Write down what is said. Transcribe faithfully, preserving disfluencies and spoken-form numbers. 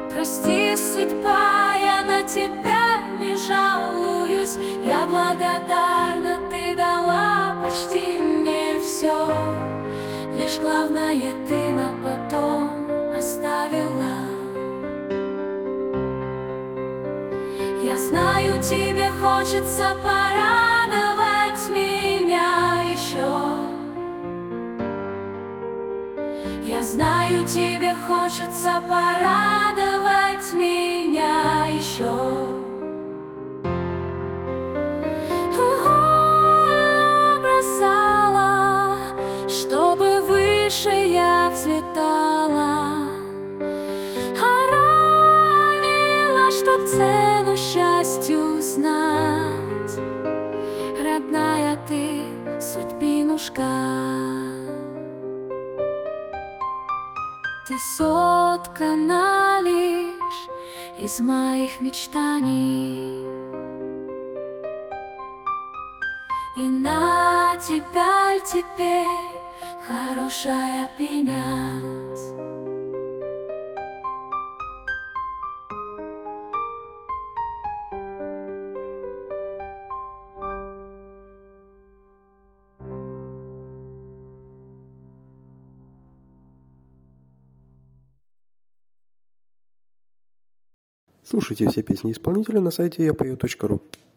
Прости, судьба, я на тебя не жалуюсь. Я благодарна, ты дала почти мне все. Лишь главное ты на потом оставила. Я знаю, тебе хочется порадовать меня еще. Я знаю, тебе хочется порадовать меня еще. Бросала, чтобы выше я взлетала, а ранила, чтоб цену счастью знать. Родная ты, судьбинушка, ты соткана лишь из моих мечтаний, и на тебя теперь хорошая пенять. Слушайте все песни исполнителя на сайте я пою точка ру.